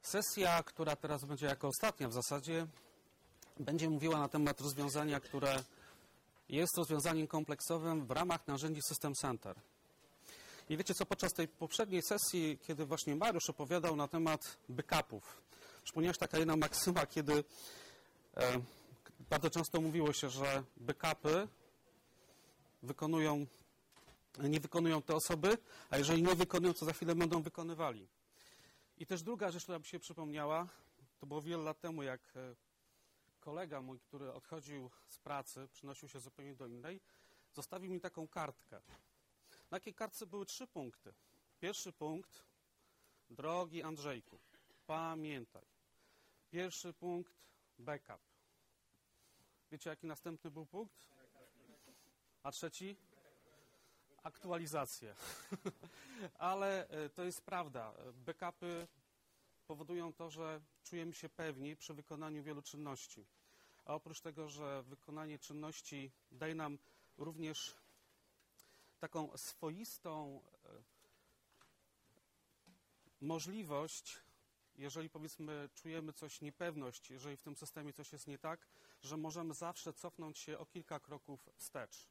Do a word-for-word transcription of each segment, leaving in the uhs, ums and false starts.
Sesja, która teraz będzie jako ostatnia w zasadzie, będzie mówiła na temat rozwiązania, które jest rozwiązaniem kompleksowym w ramach narzędzi System Center. I wiecie co, podczas tej poprzedniej sesji, kiedy właśnie Mariusz opowiadał na temat backupów, przypomniała się taka jedna maksyma, kiedy e, bardzo często mówiło się, że backupy wykonują, nie wykonują te osoby, a jeżeli nie wykonują, to za chwilę będą wykonywali. I też druga rzecz, która mi się przypomniała, to było wiele lat temu, jak kolega mój, który odchodził z pracy, przynosił się zupełnie do innej, zostawił mi taką kartkę. Na takiej kartce były trzy punkty. Pierwszy punkt, drogi Andrzejku, pamiętaj. Pierwszy punkt, backup. Wiecie, jaki następny był punkt? A trzeci? Aktualizacje. Ale to jest prawda. Backupy powodują to, że czujemy się pewni przy wykonaniu wielu czynności. A oprócz tego, że wykonanie czynności daje nam również taką swoistą możliwość, jeżeli powiedzmy czujemy coś, niepewność, jeżeli w tym systemie coś jest nie tak, że możemy zawsze cofnąć się o kilka kroków wstecz.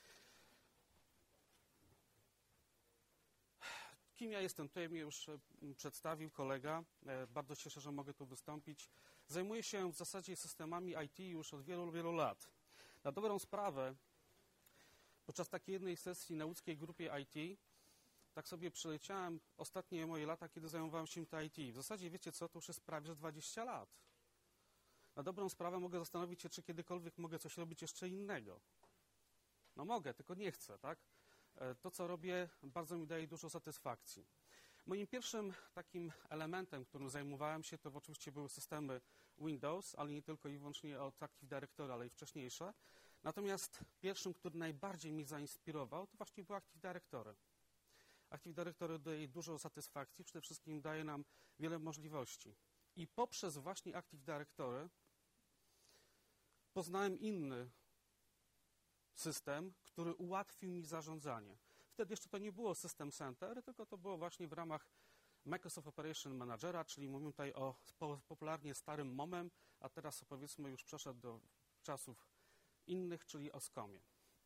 Kim ja jestem? Tutaj mnie już przedstawił kolega. Bardzo się cieszę, że mogę tu wystąpić. Zajmuję się w zasadzie systemami I T już od wielu, wielu lat. Na dobrą sprawę, podczas takiej jednej sesji na łódzkiej grupie I T, tak sobie przeleciałem ostatnie moje lata, kiedy zajmowałem się tym I T. W zasadzie wiecie co, to już jest prawie dwadzieścia lat. Na dobrą sprawę mogę zastanowić się, czy kiedykolwiek mogę coś robić jeszcze innego. No mogę, tylko nie chcę, tak? To, co robię, bardzo mi daje dużo satysfakcji. Moim pierwszym takim elementem, którym zajmowałem się, to oczywiście były systemy Windows, ale nie tylko i wyłącznie od Active Directory, ale i wcześniejsze. Natomiast pierwszym, który najbardziej mnie zainspirował, to właśnie był Active Directory. Active Directory daje dużo satysfakcji, przede wszystkim daje nam wiele możliwości. I poprzez właśnie Active Directory poznałem inny system, który ułatwił mi zarządzanie. Wtedy jeszcze to nie było System Center, tylko to było właśnie w ramach Microsoft Operation Managera, czyli mówimy tutaj o popularnie starym momem, a teraz powiedzmy już przeszedł do czasów innych, czyli o skomie.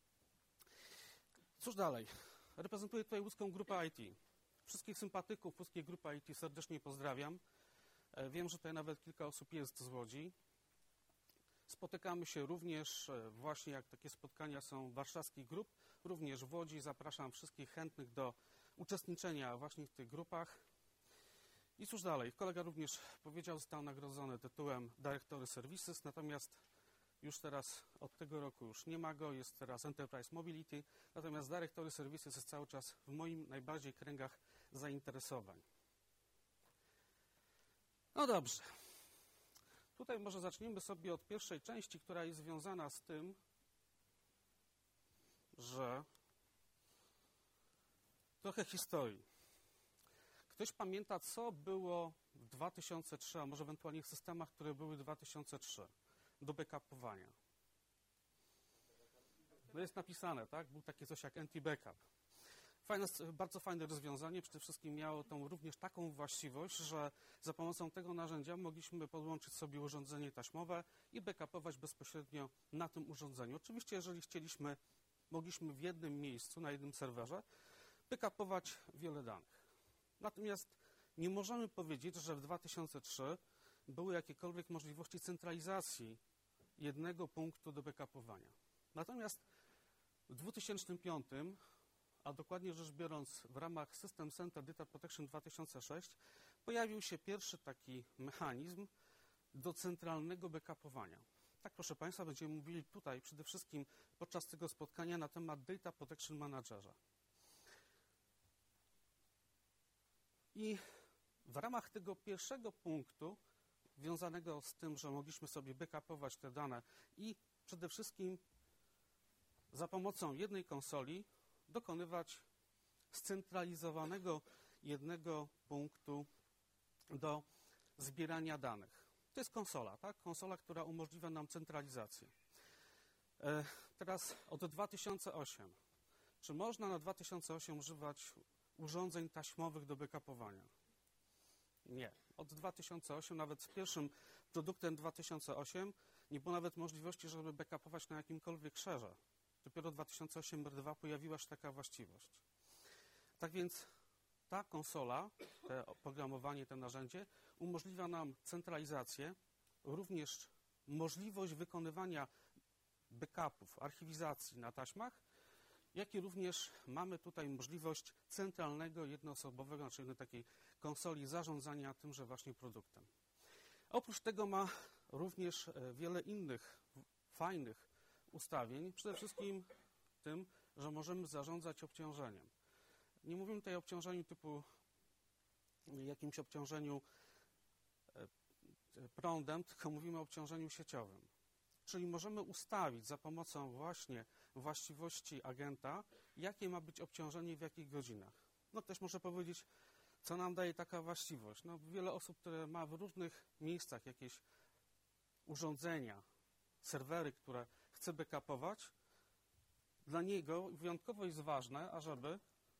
Cóż dalej? Reprezentuję tutaj łódzką grupę I T. Wszystkich sympatyków łódzkiej grupy I T serdecznie pozdrawiam. Wiem, że tutaj nawet kilka osób jest z Łodzi. Spotykamy się również, właśnie jak takie spotkania są warszawskich grup, również w Łodzi. Zapraszam wszystkich chętnych do uczestniczenia właśnie w tych grupach. I cóż dalej, kolega również powiedział, został nagrodzony tytułem Directory Services, natomiast już teraz od tego roku już nie ma go, jest teraz Enterprise Mobility, natomiast Directory Services jest cały czas w moim najbardziej kręgach zainteresowań. No dobrze. Tutaj może zaczniemy sobie od pierwszej części, która jest związana z tym, że trochę historii. Ktoś pamięta, co było w dwa tysiące trzecim, a może ewentualnie w systemach, które były w dwa tysiące trzecim do backupowania? No jest napisane, tak? Był takie coś jak anti-backup. Fajne, bardzo fajne rozwiązanie, przede wszystkim miało tą również taką właściwość, że za pomocą tego narzędzia mogliśmy podłączyć sobie urządzenie taśmowe i backupować bezpośrednio na tym urządzeniu. Oczywiście, jeżeli chcieliśmy, mogliśmy w jednym miejscu, na jednym serwerze backupować wiele danych. Natomiast nie możemy powiedzieć, że w dwa tysiące trzecim były jakiekolwiek możliwości centralizacji jednego punktu do backupowania. Natomiast w dwa tysiące piątym, a dokładnie rzecz biorąc w ramach System Center Data Protection dwa tysiące szóstym, pojawił się pierwszy taki mechanizm do centralnego backupowania. Tak, proszę Państwa, będziemy mówili tutaj przede wszystkim podczas tego spotkania na temat Data Protection Managerza. I w ramach tego pierwszego punktu, związanego z tym, że mogliśmy sobie backupować te dane i przede wszystkim za pomocą jednej konsoli dokonywać scentralizowanego jednego punktu do zbierania danych. To jest konsola, tak? Konsola, która umożliwia nam centralizację. E, teraz od dwa tysiące ósmego. Czy można na dwa tysiące ósmym używać urządzeń taśmowych do backupowania? Nie. od dwa tysiące ósmego, nawet z pierwszym produktem dwa tysiące ósmego, nie było nawet możliwości, żeby backupować na jakimkolwiek serwerze. Dopiero w dwa tysiące ósmym R dwa pojawiła się taka właściwość. Tak więc ta konsola, to oprogramowanie, to narzędzie umożliwia nam centralizację, również możliwość wykonywania backupów, archiwizacji na taśmach, jak i również mamy tutaj możliwość centralnego, jednoosobowego, czyli takiej konsoli zarządzania tymże właśnie produktem. Oprócz tego ma również wiele innych fajnych ustawień, przede wszystkim tym, że możemy zarządzać obciążeniem. Nie mówimy tutaj o obciążeniu typu jakimś obciążeniu prądem, tylko mówimy o obciążeniu sieciowym. Czyli możemy ustawić za pomocą właśnie właściwości agenta, jakie ma być obciążenie w jakich godzinach. No ktoś może powiedzieć, co nam daje taka właściwość. No, wiele osób, które ma w różnych miejscach jakieś urządzenia, serwery, które chce backupować, dla niego wyjątkowo jest ważne, ażeby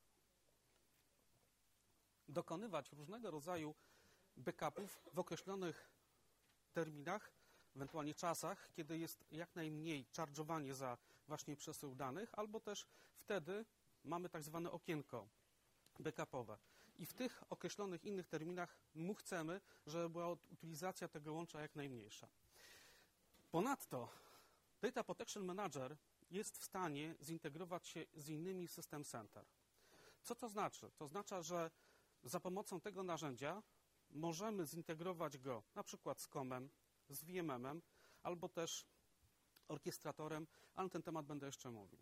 dokonywać różnego rodzaju backupów w określonych terminach, ewentualnie czasach, kiedy jest jak najmniej charge'owanie za właśnie przesył danych, albo też wtedy mamy tak zwane okienko backupowe. I w tych określonych innych terminach mu chcemy, żeby była utylizacja tego łącza jak najmniejsza. Ponadto Data Protection Manager jest w stanie zintegrować się z innymi System Center. Co to znaczy? To oznacza, że za pomocą tego narzędzia możemy zintegrować go na przykład z komem, z V M M-em, albo też orkiestratorem, ale na ten temat będę jeszcze mówił.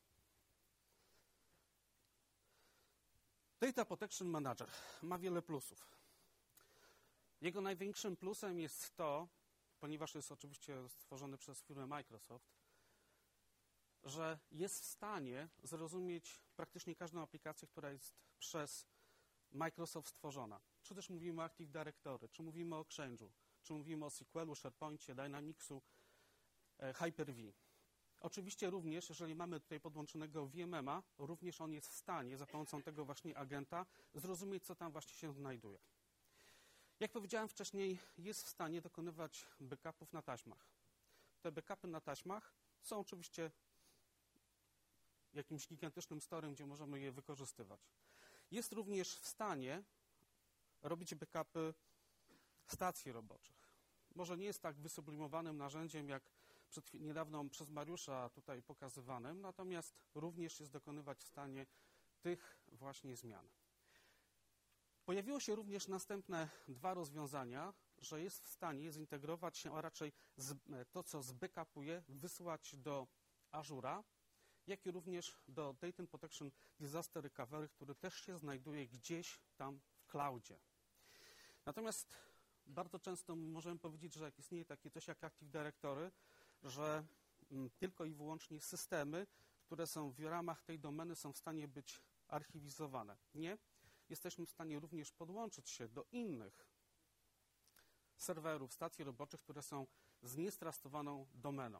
Data Protection Manager ma wiele plusów. Jego największym plusem jest to, ponieważ jest oczywiście stworzony przez firmę Microsoft, że jest w stanie zrozumieć praktycznie każdą aplikację, która jest przez Microsoft stworzona. Czy też mówimy o Active Directory, czy mówimy o Exchange'u, czy mówimy o S Q L-u, SharePointie, Dynamicsu, Hyper-V. Oczywiście również, jeżeli mamy tutaj podłączonego V M M-a, również on jest w stanie za pomocą tego właśnie agenta zrozumieć, co tam właśnie się znajduje. Jak powiedziałem wcześniej, jest w stanie dokonywać backupów na taśmach. Te backupy na taśmach są oczywiście jakimś gigantycznym storem, gdzie możemy je wykorzystywać. Jest również w stanie robić backupy stacji roboczych. Może nie jest tak wysublimowanym narzędziem, jak przed niedawno przez Mariusza tutaj pokazywanym, natomiast również jest dokonywać w stanie tych właśnie zmian. Pojawiło się również następne dwa rozwiązania, że jest w stanie zintegrować się, a raczej z, to, co zbackupuje, wysłać do Azure'a, jak i również do Data Protection Disaster Recovery, który też się znajduje gdzieś tam w cloudzie. Natomiast bardzo często możemy powiedzieć, że jak istnieje takie coś jak Active Directory, że tylko i wyłącznie systemy, które są w ramach tej domeny, są w stanie być archiwizowane. Nie. Jesteśmy w stanie również podłączyć się do innych serwerów, stacji roboczych, które są z niestrastowaną domeną.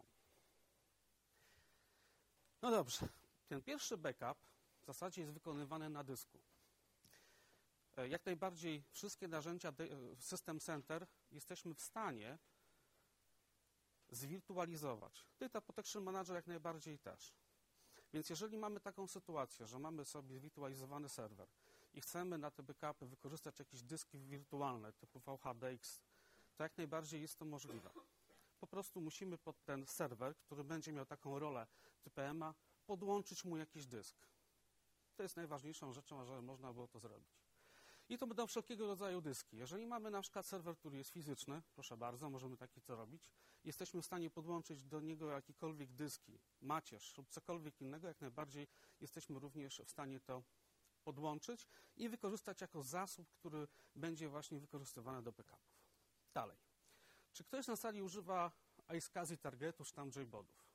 No dobrze, ten pierwszy backup w zasadzie jest wykonywany na dysku. Jak najbardziej wszystkie narzędzia System Center jesteśmy w stanie zwirtualizować. Data Protection Manager jak najbardziej też. Więc jeżeli mamy taką sytuację, że mamy sobie zwirtualizowany serwer i chcemy na te backupy wykorzystać jakieś dyski wirtualne typu V H D X, to jak najbardziej jest to możliwe. Po prostu musimy pod ten serwer, który będzie miał taką rolę T P M-a, podłączyć mu jakiś dysk. To jest najważniejszą rzeczą, żeby można było to zrobić. I to będą wszelkiego rodzaju dyski. Jeżeli mamy na przykład serwer, który jest fizyczny, proszę bardzo, możemy taki co robić, jesteśmy w stanie podłączyć do niego jakiekolwiek dyski, macierz lub cokolwiek innego, jak najbardziej jesteśmy również w stanie to podłączyć i wykorzystać jako zasób, który będzie właśnie wykorzystywany do backupów. Dalej. Czy ktoś na sali używa iSCSI Targetu czy tam JBODów?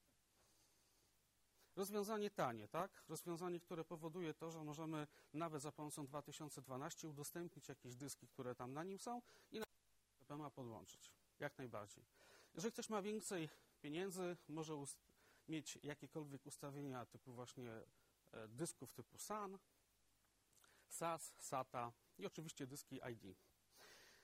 Rozwiązanie tanie, tak? Rozwiązanie, które powoduje to, że możemy nawet za pomocą dwa tysiące dwunastego udostępnić jakieś dyski, które tam na nim są i na T P M a podłączyć. Jak najbardziej. Jeżeli ktoś ma więcej pieniędzy, może mieć jakiekolwiek ustawienia typu właśnie e, dysków typu S A N, S A S, SATA i oczywiście dyski I D.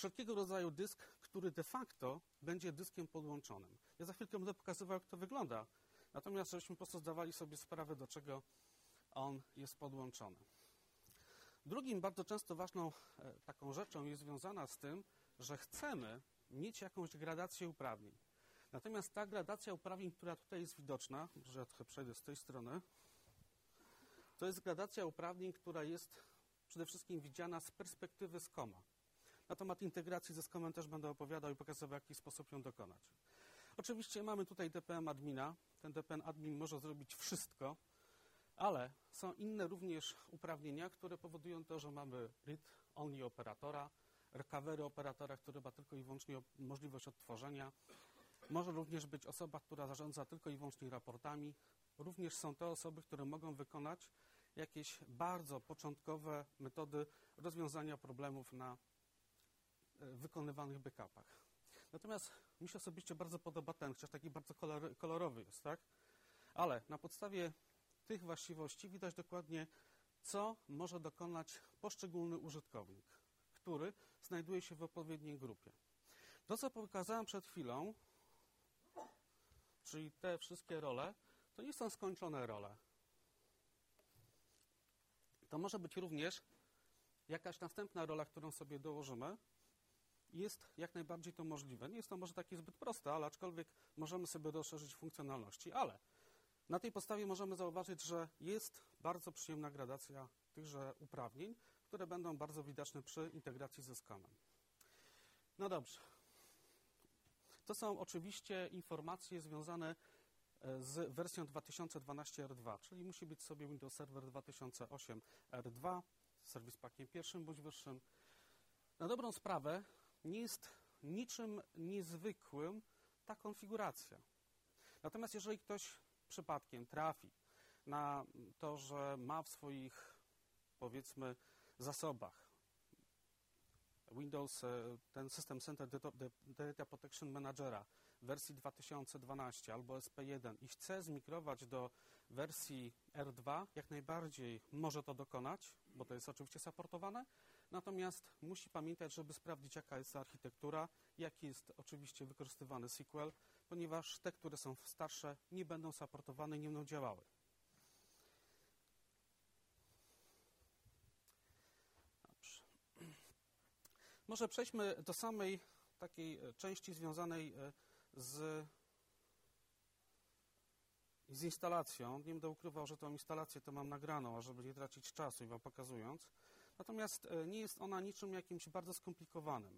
wszelkiego rodzaju dysk, który de facto będzie dyskiem podłączonym. Ja za chwilkę będę pokazywał, jak to wygląda, natomiast żebyśmy po prostu zdawali sobie sprawę, do czego on jest podłączony. Drugim bardzo często ważną e, taką rzeczą jest związana z tym, że chcemy mieć jakąś gradację uprawnień. Natomiast ta gradacja uprawnień, która tutaj jest widoczna, może ja trochę przejdę z tej strony, to jest gradacja uprawnień, która jest przede wszystkim widziana z perspektywy skoma. Na temat integracji ze skomem też będę opowiadał i pokazywał, w jaki sposób ją dokonać. Oczywiście mamy tutaj D P M admina. Ten D P M admin może zrobić wszystko, ale są inne również uprawnienia, które powodują to, że mamy read-only operatora, recovery operatora, który ma tylko i wyłącznie możliwość odtworzenia. Może również być osoba, która zarządza tylko i wyłącznie raportami. Również są to osoby, które mogą wykonać jakieś bardzo początkowe metody rozwiązania problemów na wykonywanych backupach. Natomiast mi się osobiście bardzo podoba ten, chociaż taki bardzo kolorowy jest, tak? Ale na podstawie tych właściwości widać dokładnie, co może dokonać poszczególny użytkownik, który znajduje się w odpowiedniej grupie. To, co pokazałem przed chwilą, czyli te wszystkie role, to nie są skończone role. To może być również jakaś następna rola, którą sobie dołożymy. Jest jak najbardziej to możliwe. Nie jest to może takie zbyt proste, ale aczkolwiek możemy sobie rozszerzyć funkcjonalności. Ale na tej podstawie możemy zauważyć, że jest bardzo przyjemna gradacja tychże uprawnień, które będą bardzo widoczne przy integracji ze skomem. No dobrze. To są oczywiście informacje związane z wersją dwa tysiące dwanaście R dwa, czyli musi być sobie Windows Server dwa tysiące osiem R dwa, serwis pakiem pierwszym bądź wyższym. Na dobrą sprawę nie jest niczym niezwykłym ta konfiguracja. Natomiast jeżeli ktoś przypadkiem trafi na to, że ma w swoich, powiedzmy, zasobach Windows, ten System Center Data Protection Managera w wersji dwa tysiące dwanaście albo S P jeden i chce zmigrować do wersji R dwa, jak najbardziej może to dokonać, bo to jest oczywiście supportowane, natomiast musi pamiętać, żeby sprawdzić, jaka jest architektura, jaki jest oczywiście wykorzystywany S Q L, ponieważ te, które są starsze, nie będą supportowane i nie będą działały. Dobrze. Może przejdźmy do samej takiej części związanej z, z instalacją. Nie będę ukrywał, że tą instalację to mam nagraną, ażeby nie tracić czasu i Wam pokazując. Natomiast nie jest ona niczym jakimś bardzo skomplikowanym.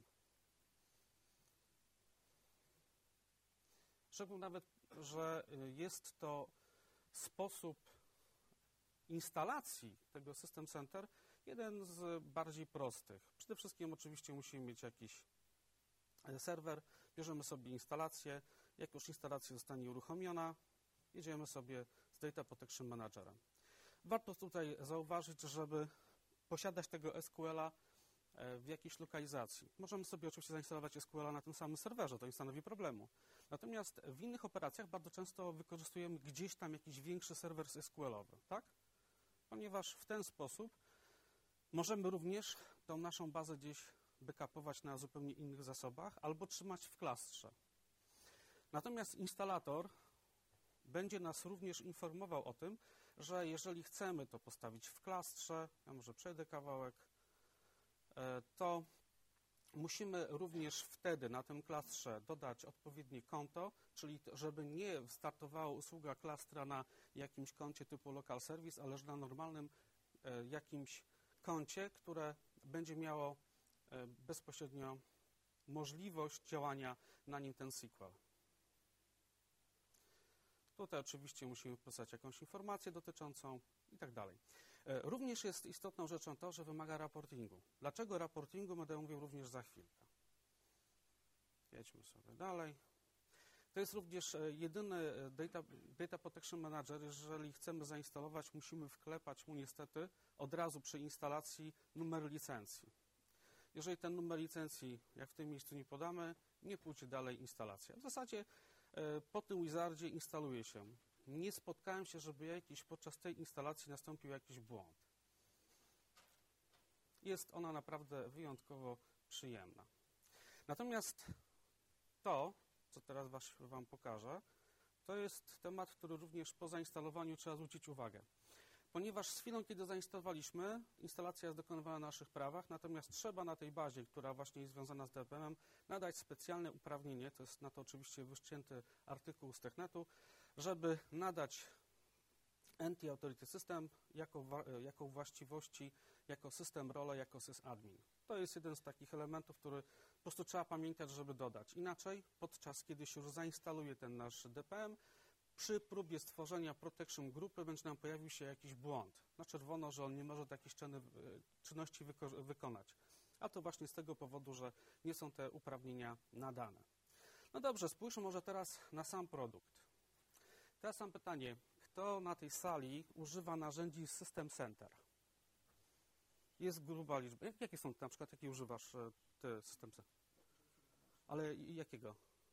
Rzekłbym nawet, że jest to sposób instalacji tego System Center jeden z bardziej prostych. Przede wszystkim oczywiście musimy mieć jakiś serwer, bierzemy sobie instalację, jak już instalacja zostanie uruchomiona, jedziemy sobie z Data Protection Managerem. Warto tutaj zauważyć, żeby posiadać tego S Q L-a w jakiejś lokalizacji. Możemy sobie oczywiście zainstalować S Q L-a na tym samym serwerze, to nie stanowi problemu. Natomiast w innych operacjach bardzo często wykorzystujemy gdzieś tam jakiś większy serwer S Q L-owy, tak? Ponieważ w ten sposób możemy również tą naszą bazę gdzieś backupować na zupełnie innych zasobach albo trzymać w klastrze. Natomiast instalator będzie nas również informował o tym, że jeżeli chcemy to postawić w klastrze, ja może przejdę kawałek, to musimy również wtedy na tym klastrze dodać odpowiednie konto, czyli żeby nie startowała usługa klastra na jakimś koncie typu local service, ale na normalnym jakimś koncie, które będzie miało bezpośrednio możliwość działania na nim ten S Q L. Tutaj oczywiście musimy wpisać jakąś informację dotyczącą i tak dalej. Również jest istotną rzeczą to, że wymaga raportingu. Dlaczego raportingu, będę mówił również za chwilkę. Jedźmy sobie dalej. To jest również jedyny Data, Data Protection Manager. Jeżeli chcemy zainstalować, musimy wklepać mu niestety od razu przy instalacji numer licencji. Jeżeli ten numer licencji, jak w tym miejscu nie podamy, nie pójdzie dalej instalacja. W zasadzie po tym wizardzie instaluje się. Nie spotkałem się, żeby jakiś podczas tej instalacji nastąpił jakiś błąd. Jest ona naprawdę wyjątkowo przyjemna. Natomiast to, co teraz was, wam pokażę, to jest temat, który również po zainstalowaniu trzeba zwrócić uwagę. Ponieważ z chwilą, kiedy zainstalowaliśmy, instalacja jest dokonywana na naszych prawach, natomiast trzeba na tej bazie, która właśnie jest związana z D P M-em, nadać specjalne uprawnienie, to jest na to oczywiście wyszczęty artykuł z Technetu, żeby nadać Entity Authority System jako, jako właściwości, jako system role, jako sysadmin. To jest jeden z takich elementów, który po prostu trzeba pamiętać, żeby dodać. Inaczej, podczas kiedy się już zainstaluje ten nasz D P M, przy próbie stworzenia protection grupy będzie nam pojawił się jakiś błąd. Na czerwono, że on nie może takiej czynności wyko wykonać. A to właśnie z tego powodu, że nie są te uprawnienia nadane. No dobrze, spójrzmy może teraz na sam produkt. Teraz mam pytanie, kto na tej sali używa narzędzi System Center? Jest gruba liczba. Jakie są na przykład, jakie używasz ty System Center? Ale jakiego?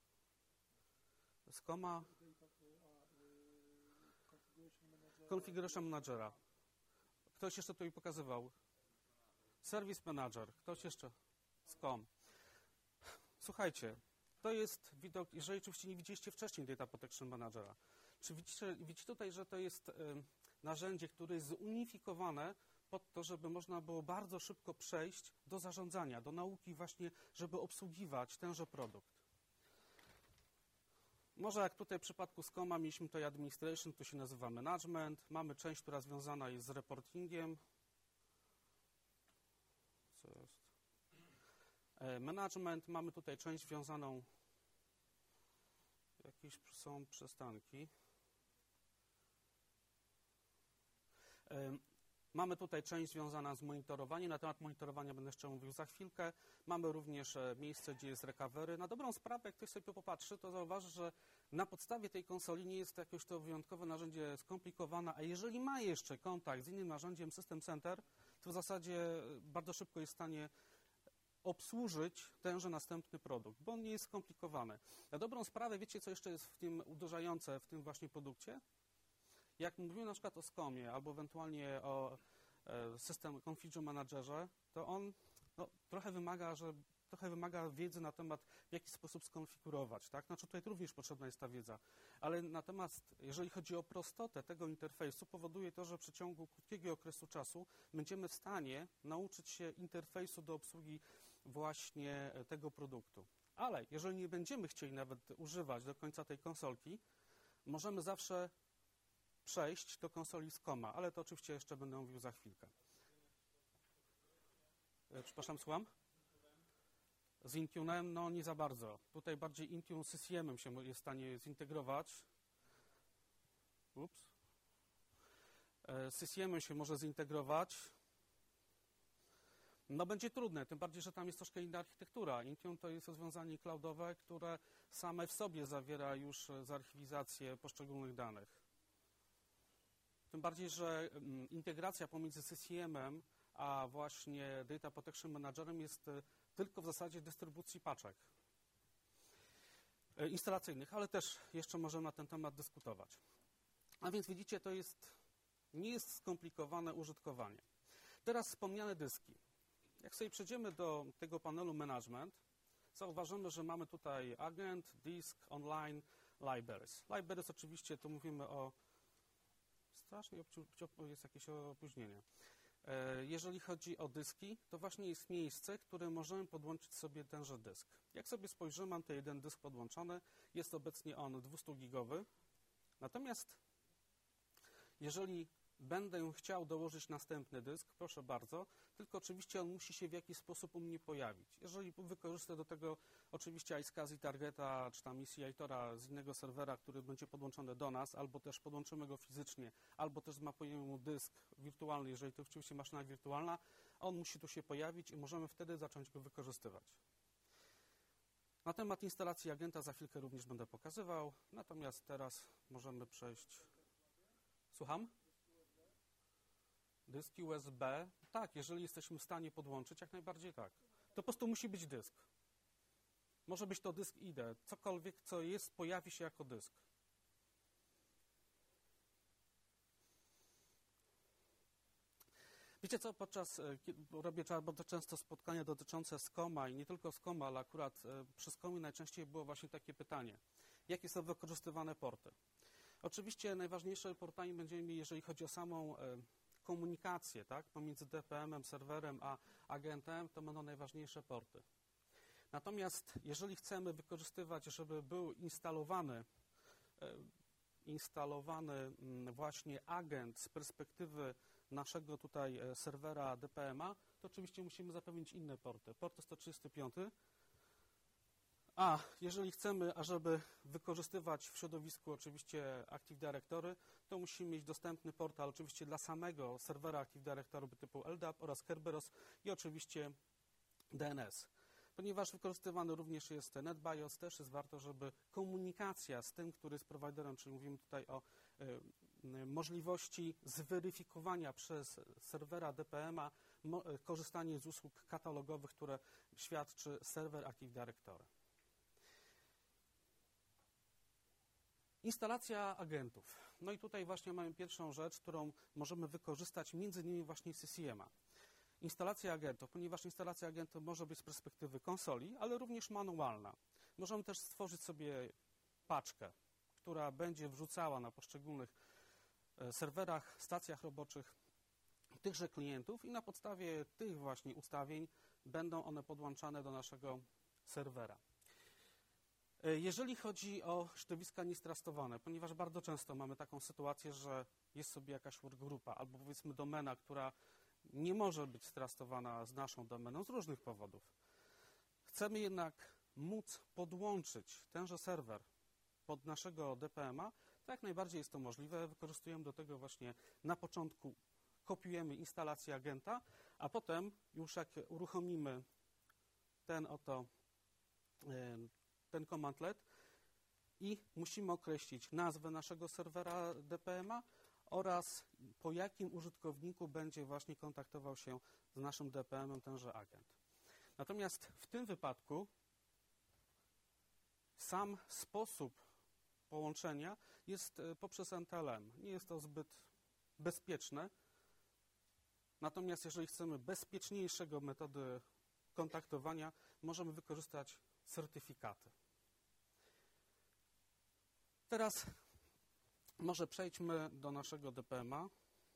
Skoma? Configuration Managera. Ktoś jeszcze tu mi pokazywał? Service Manager. Ktoś jeszcze? Scom. Słuchajcie, to jest widok, jeżeli oczywiście nie widzieliście wcześniej Data Protection Managera. Czy widzicie, widzicie tutaj, że to jest y, narzędzie, które jest zunifikowane pod to, żeby można było bardzo szybko przejść do zarządzania, do nauki właśnie, żeby obsługiwać tenże produkt. Może jak tutaj w przypadku Scoma mieliśmy tutaj Administration, tu się nazywa Management. Mamy część, która związana jest z reportingiem. Co jest? E, management. Mamy tutaj część związaną, jakieś są przystanki. E, Mamy tutaj część związana z monitorowaniem. Na temat monitorowania będę jeszcze mówił za chwilkę. Mamy również miejsce, gdzie jest recovery. Na dobrą sprawę, jak ktoś sobie popatrzy, to zauważy, że na podstawie tej konsoli nie jest to jakieś to wyjątkowe narzędzie skomplikowane, a jeżeli ma jeszcze kontakt z innym narzędziem System Center, to w zasadzie bardzo szybko jest w stanie obsłużyć tenże następny produkt, bo on nie jest skomplikowany. Na dobrą sprawę, wiecie, co jeszcze jest w tym uderzające w tym właśnie produkcie? Jak mówimy na przykład o Scomie albo ewentualnie o e, System Configure Managerze, to on no, trochę wymaga, że trochę wymaga wiedzy na temat, w jaki sposób skonfigurować. Tak? Znaczy tutaj również potrzebna jest ta wiedza. Ale natomiast, jeżeli chodzi o prostotę tego interfejsu, powoduje to, że w przeciągu krótkiego okresu czasu będziemy w stanie nauczyć się interfejsu do obsługi właśnie tego produktu. Ale jeżeli nie będziemy chcieli nawet używać do końca tej konsolki, możemy zawsze przejść do konsoli Scoma, ale to oczywiście jeszcze będę mówił za chwilkę. E, przepraszam, słucham? Z Intune'em, no nie za bardzo. Tutaj bardziej Intune z C C M-em się jest w stanie zintegrować. Ups. E, z C C M-em się może zintegrować. No będzie trudne, tym bardziej, że tam jest troszkę inna architektura. Intune to jest rozwiązanie cloudowe, które same w sobie zawiera już zarchiwizację poszczególnych danych. Tym bardziej, że integracja pomiędzy C C M-em a właśnie Data Protection Managerem jest tylko w zasadzie dystrybucji paczek instalacyjnych, ale też jeszcze możemy na ten temat dyskutować. A więc widzicie, to jest, nie jest skomplikowane użytkowanie. Teraz wspomniane dyski. Jak sobie przejdziemy do tego panelu Management, zauważymy, że mamy tutaj Agent, Disk, Online, Libraries. Libraries oczywiście, tu mówimy o strasznie jest jakieś opóźnienie. Jeżeli chodzi o dyski, to właśnie jest miejsce, które możemy podłączyć sobie tenże dysk. Jak sobie spojrzymy, mam tutaj jeden dysk podłączony, jest obecnie on dwieście gigowy. Natomiast jeżeli będę chciał dołożyć następny dysk, proszę bardzo, tylko oczywiście on musi się w jakiś sposób u mnie pojawić. Jeżeli wykorzystam do tego oczywiście iSCSI Targeta, czy tam EasyITora z innego serwera, który będzie podłączony do nas, albo też podłączymy go fizycznie, albo też zmapujemy mu dysk wirtualny, jeżeli to oczywiście maszyna wirtualna, on musi tu się pojawić i możemy wtedy zacząć go wykorzystywać. Na temat instalacji agenta za chwilkę również będę pokazywał, natomiast teraz możemy przejść... Słucham? Dyski U S B, tak, jeżeli jesteśmy w stanie podłączyć, jak najbardziej tak. To po prostu musi być dysk. Może być to dysk I D, cokolwiek, co jest, pojawi się jako dysk. Wiecie, Wiecie co, podczas, robię bardzo często spotkania dotyczące skoma i nie tylko skoma, ale akurat przy skomie najczęściej było właśnie takie pytanie, jakie są wykorzystywane porty. Oczywiście najważniejsze portami będziemy mieli, jeżeli chodzi o samą komunikację, tak, pomiędzy D P M-em, serwerem a agentem, to będą najważniejsze porty. Natomiast jeżeli chcemy wykorzystywać, żeby był instalowany, instalowany właśnie agent z perspektywy naszego tutaj serwera D P M-a, to oczywiście musimy zapewnić inne porty. Port sto trzydzieści pięć. A jeżeli chcemy, ażeby wykorzystywać w środowisku oczywiście Active Directory, to musimy mieć dostępny portal oczywiście dla samego serwera Active Directory typu L D A P oraz Kerberos i oczywiście D N S. Ponieważ wykorzystywany również jest NetBIOS, też jest warto, żeby komunikacja z tym, który jest prowajderem, czyli mówimy tutaj o y, możliwości zweryfikowania przez serwera D P M-a mo, korzystanie z usług katalogowych, które świadczy serwer Active Directory. Instalacja agentów. No i tutaj właśnie mamy pierwszą rzecz, którą możemy wykorzystać między innymi właśnie C C M-a. Instalacja agentów, ponieważ instalacja agentów może być z perspektywy konsoli, ale również manualna. Możemy też stworzyć sobie paczkę, która będzie wrzucała na poszczególnych serwerach, stacjach roboczych tychże klientów i na podstawie tych właśnie ustawień będą one podłączane do naszego serwera. Jeżeli chodzi o środowiska niestrastowane, ponieważ bardzo często mamy taką sytuację, że jest sobie jakaś workgrupa albo powiedzmy domena, która nie może być strastowana z naszą domeną z różnych powodów. Chcemy jednak móc podłączyć tenże serwer pod naszego D P M-a, to jak najbardziej jest to możliwe. Wykorzystujemy do tego właśnie na początku, kopiujemy instalację agenta, a potem już jak uruchomimy ten oto ten commandlet i musimy określić nazwę naszego serwera D P M-a oraz po jakim użytkowniku będzie właśnie kontaktował się z naszym D P M-em tenże agent. Natomiast w tym wypadku sam sposób połączenia jest poprzez N T L M. Nie jest to zbyt bezpieczne. Natomiast jeżeli chcemy bezpieczniejszego metody kontaktowania, możemy wykorzystać certyfikaty. Teraz może przejdźmy do naszego D P M-a.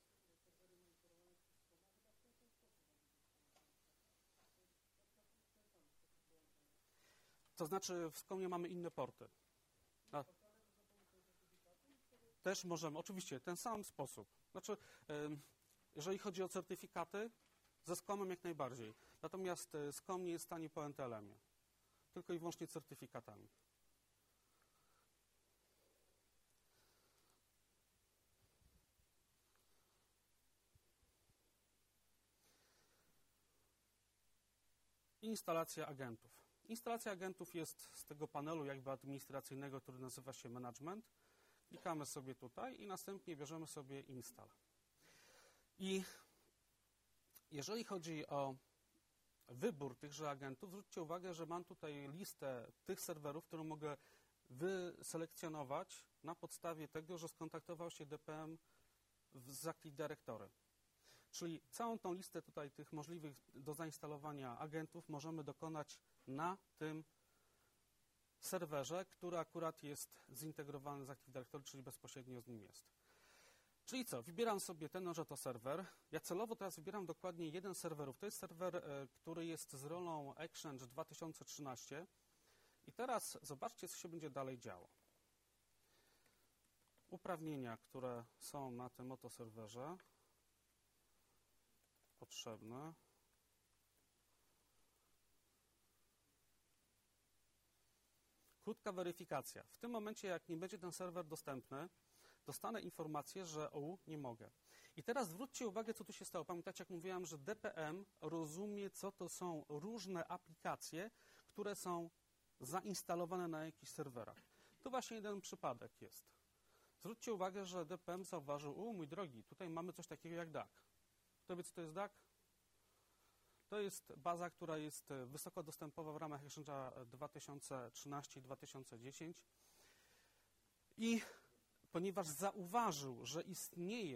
To znaczy w skomie mamy inne porty. A też możemy, oczywiście, ten sam sposób. Znaczy, jeżeli chodzi o certyfikaty, ze skomem jak najbardziej. Natomiast skom nie jest w stanie po N T L M-ie. Tylko i wyłącznie certyfikatami. Instalacja agentów. Instalacja agentów jest z tego panelu jakby administracyjnego, który nazywa się Management. Klikamy sobie tutaj i następnie bierzemy sobie Install. I jeżeli chodzi o wybór tychże agentów, zwróćcie uwagę, że mam tutaj listę tych serwerów, które mogę wyselekcjonować na podstawie tego, że skontaktował się D P M z Active Directory. Czyli całą tą listę tutaj tych możliwych do zainstalowania agentów możemy dokonać na tym serwerze, który akurat jest zintegrowany z Active Directory, czyli bezpośrednio z nim jest. Czyli co? Wybieram sobie ten oto serwer. Ja celowo teraz wybieram dokładnie jeden z serwerów. To jest serwer, który jest z rolą Exchange dwa tysiące trzynaście. I teraz zobaczcie, co się będzie dalej działo. Uprawnienia, które są na tym oto serwerze. Potrzebne. Krótka weryfikacja. W tym momencie, jak nie będzie ten serwer dostępny, dostanę informację, że o, nie mogę. I teraz zwróćcie uwagę, co tu się stało. Pamiętacie, jak mówiłam, że D P M rozumie, co to są różne aplikacje, które są zainstalowane na jakichś serwerach. Tu właśnie jeden przypadek jest. Zwróćcie uwagę, że D P M zauważył, o mój drogi, tutaj mamy coś takiego jak D A C. Kto wie, co to jest D A C? To jest baza, która jest wysoko dostępowa w ramach Exchange'a dwa tysiące trzynaście i dwa tysiące dziesięć. I ponieważ zauważył, że istnieje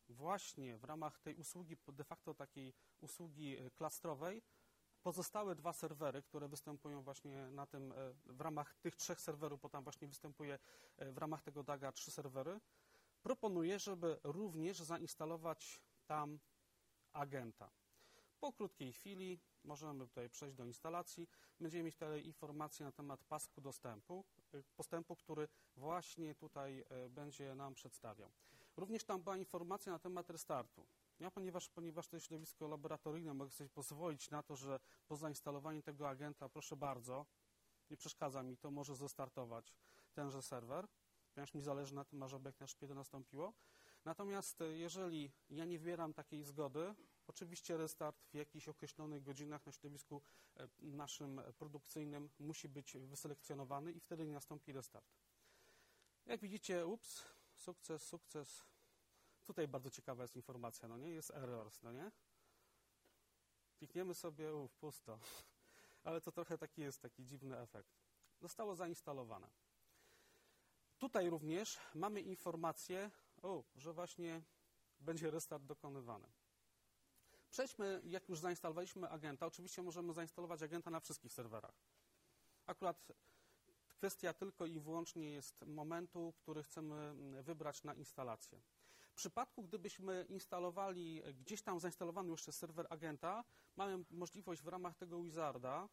właśnie w ramach tej usługi, de facto takiej usługi klastrowej, pozostałe dwa serwery, które występują właśnie na tym, w ramach tych trzech serwerów, bo tam właśnie występuje w ramach tego daga trzy serwery, proponuję, żeby również zainstalować tam agenta. Po krótkiej chwili możemy tutaj przejść do instalacji. Będziemy mieć tutaj informacje na temat pasku dostępu, postępu, który właśnie tutaj będzie nam przedstawiał. Również tam była informacja na temat restartu. Ja, ponieważ, ponieważ to jest środowisko laboratoryjne, mogę sobie pozwolić na to, że po zainstalowaniu tego agenta, proszę bardzo, nie przeszkadza mi to, może zastartować tenże serwer, ponieważ mi zależy na tym, żeby jak najszybciej to nastąpiło. Natomiast jeżeli ja nie wybieram takiej zgody, oczywiście restart w jakichś określonych godzinach na środowisku naszym produkcyjnym musi być wyselekcjonowany i wtedy nie nastąpi restart. Jak widzicie, ups, sukces, sukces. Tutaj bardzo ciekawa jest informacja, no nie? Jest errors, no nie? Klikniemy sobie, uff, pusto. Ale to trochę taki jest taki dziwny efekt. Zostało zainstalowane. Tutaj również mamy informację, o, że właśnie będzie restart dokonywany. Przejdźmy, jak już zainstalowaliśmy agenta, oczywiście możemy zainstalować agenta na wszystkich serwerach. Akurat kwestia tylko i wyłącznie jest momentu, który chcemy wybrać na instalację. W przypadku, gdybyśmy instalowali gdzieś tam zainstalowany już serwer agenta, mamy możliwość w ramach tego wizarda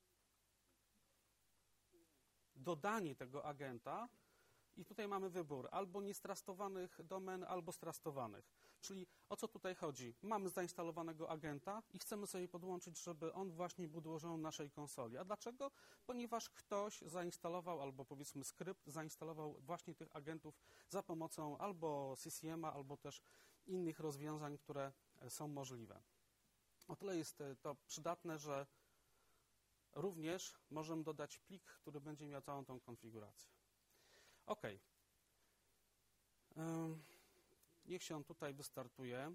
dodanie tego agenta i tutaj mamy wybór albo niestrastowanych domen, albo strastowanych. Czyli o co tutaj chodzi? Mamy zainstalowanego agenta i chcemy sobie podłączyć, żeby on właśnie był dołożony na naszej konsoli. A dlaczego? Ponieważ ktoś zainstalował, albo powiedzmy skrypt zainstalował właśnie tych agentów za pomocą albo C C M a, albo też innych rozwiązań, które są możliwe. O tyle jest to przydatne, że również możemy dodać plik, który będzie miał całą tą konfigurację. OK. Niech się on tutaj wystartuje.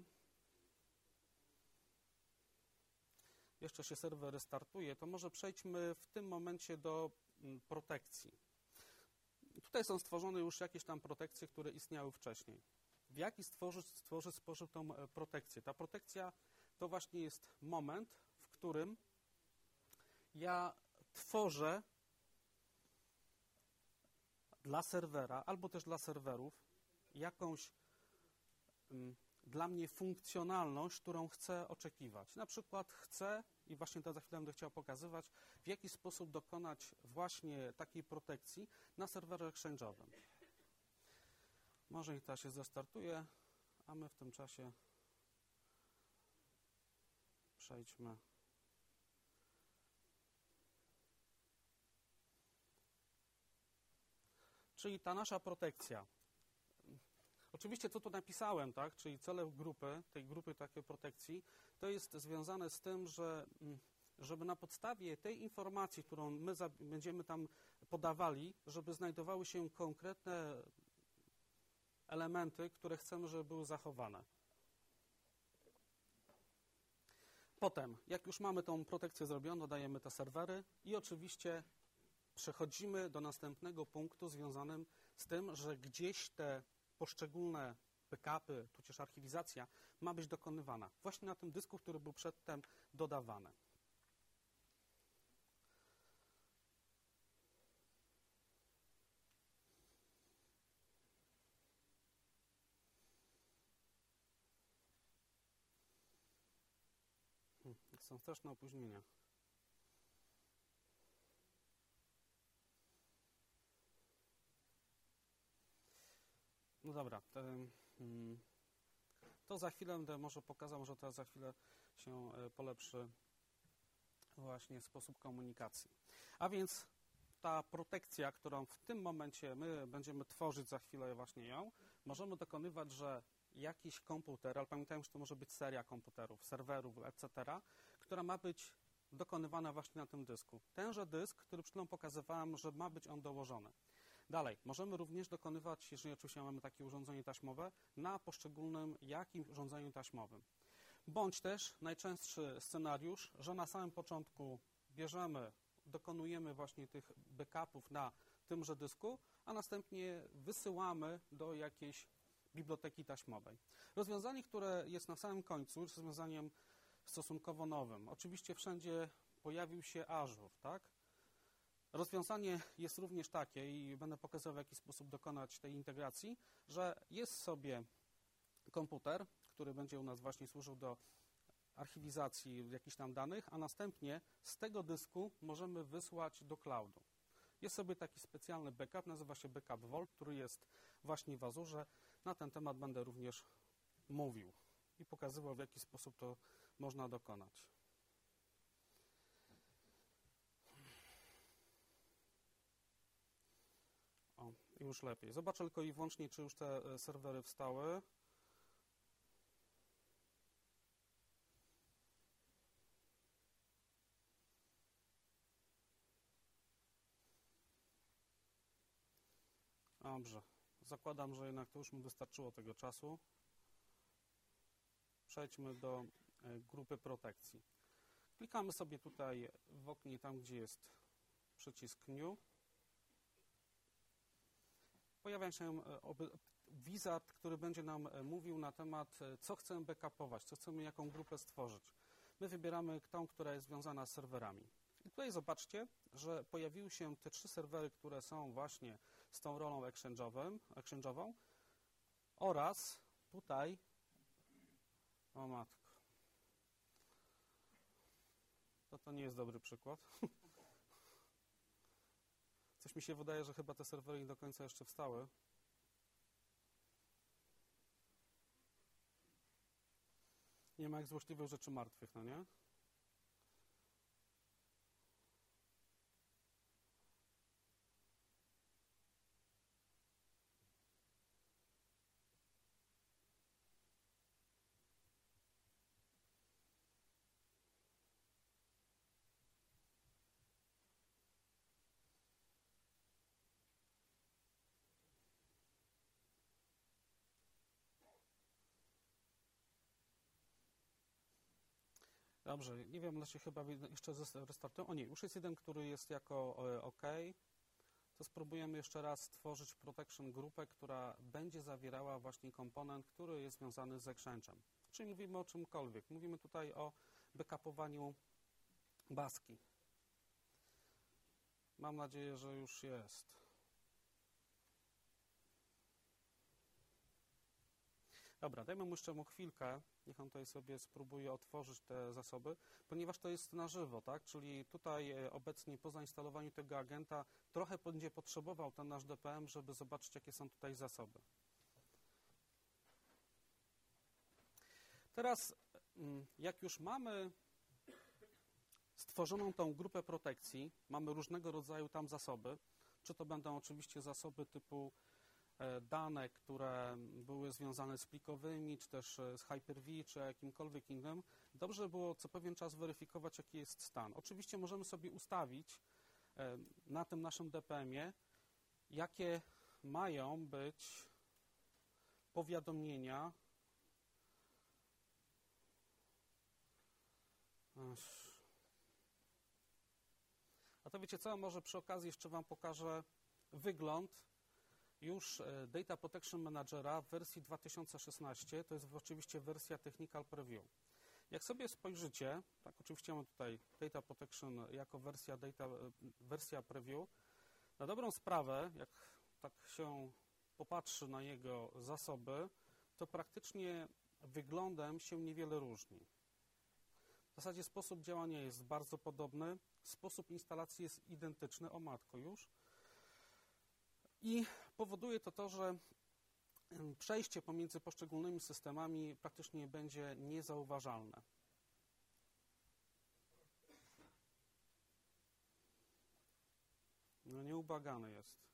Jeszcze się serwer restartuje, to może przejdźmy w tym momencie do protekcji. Tutaj są stworzone już jakieś tam protekcje, które istniały wcześniej. W jaki stworzyć, stworzyć sposób tą protekcję? Ta protekcja to właśnie jest moment, w którym ja tworzę dla serwera, albo też dla serwerów jakąś um, dla mnie funkcjonalność, którą chcę oczekiwać. Na przykład chcę, i właśnie to za chwilę będę chciał pokazywać, w jaki sposób dokonać właśnie takiej protekcji na serwerze exchange'owym. Może niech ta się zastartuje, a my w tym czasie przejdźmy. Czyli ta nasza protekcja. Oczywiście, co tu napisałem, tak, czyli cele grupy, tej grupy takiej protekcji, to jest związane z tym, że żeby na podstawie tej informacji, którą my za, będziemy tam podawali, żeby znajdowały się konkretne elementy, które chcemy, żeby były zachowane. Potem, jak już mamy tą protekcję zrobioną, dodajemy te serwery i oczywiście przechodzimy do następnego punktu związanym z tym, że gdzieś te poszczególne backupy, tudzież archiwizacja ma być dokonywana właśnie na tym dysku, który był przedtem dodawany. Hmm, są straszne opóźnienia. No dobra, to, to za chwilę będę może pokazał, że to za chwilę się polepszy właśnie sposób komunikacji. A więc ta protekcja, którą w tym momencie my będziemy tworzyć za chwilę właśnie ją, możemy dokonywać, że jakiś komputer, ale pamiętajmy, że to może być seria komputerów, serwerów, et cetera, która ma być dokonywana właśnie na tym dysku. Tenże dysk, który przed chwilą pokazywałem, że ma być on dołożony. Dalej, możemy również dokonywać, jeżeli oczywiście mamy takie urządzenie taśmowe, na poszczególnym jakimś urządzeniu taśmowym. Bądź też najczęstszy scenariusz, że na samym początku bierzemy, dokonujemy właśnie tych backupów na tymże dysku, a następnie wysyłamy do jakiejś biblioteki taśmowej. Rozwiązanie, które jest na samym końcu, jest rozwiązaniem stosunkowo nowym. Oczywiście wszędzie pojawił się Azure, tak? Rozwiązanie jest również takie i będę pokazywał, w jaki sposób dokonać tej integracji, że jest sobie komputer, który będzie u nas właśnie służył do archiwizacji jakichś tam danych, a następnie z tego dysku możemy wysłać do cloudu. Jest sobie taki specjalny backup, nazywa się Backup Vault, który jest właśnie w Azurze. Na ten temat będę również mówił i pokazywał, w jaki sposób to można dokonać. O, już lepiej. Zobaczę tylko i wyłącznie, czy już te serwery wstały. Dobrze. Zakładam, że jednak to już mu wystarczyło tego czasu. Przejdźmy do grupy protekcji. Klikamy sobie tutaj w oknie, tam gdzie jest przycisk New. Pojawia się wizard, który będzie nam mówił na temat, co chcemy backupować, co chcemy, jaką grupę stworzyć. My wybieramy tą, która jest związana z serwerami. I tutaj zobaczcie, że pojawiły się te trzy serwery, które są właśnie z tą rolą exchange'ową, exchange'ową oraz tutaj, o matko, to to nie jest dobry przykład. Coś mi się wydaje, że chyba te serwery nie do końca jeszcze wstały. Nie ma jak złośliwych rzeczy martwych, no nie? Dobrze, nie wiem, ale się chyba jeszcze restartują. O nie, już jest jeden, który jest jako OK. To spróbujemy jeszcze raz stworzyć protection grupę, która będzie zawierała właśnie komponent, który jest związany z Exchange'em. Czyli mówimy o czymkolwiek. Mówimy tutaj o backupowaniu baski. Mam nadzieję, że już jest. Dobra, dajmy mu jeszcze mu chwilkę, niech on tutaj sobie spróbuje otworzyć te zasoby, ponieważ to jest na żywo, tak? Czyli tutaj obecnie po zainstalowaniu tego agenta trochę będzie potrzebował ten nasz D P M, żeby zobaczyć, jakie są tutaj zasoby. Teraz, jak już mamy stworzoną tą grupę protekcji, mamy różnego rodzaju tam zasoby, czy to będą oczywiście zasoby typu dane, które były związane z plikowymi, czy też z Hyper-V, czy jakimkolwiek innym, dobrze było co pewien czas weryfikować, jaki jest stan. Oczywiście możemy sobie ustawić na tym naszym D P M-ie, jakie mają być powiadomienia. A to wiecie co, może przy okazji jeszcze Wam pokażę wygląd już Data Protection Managera w wersji dwa tysiące szesnaście, to jest oczywiście wersja Technical Preview. Jak sobie spojrzycie, tak oczywiście mamy tutaj Data Protection jako wersja, data, wersja Preview, na dobrą sprawę, jak tak się popatrzy na jego zasoby, to praktycznie wyglądem się niewiele różni. W zasadzie sposób działania jest bardzo podobny, sposób instalacji jest identyczny, o matko już. I powoduje to to, że przejście pomiędzy poszczególnymi systemami praktycznie będzie niezauważalne. No nieubagany jest.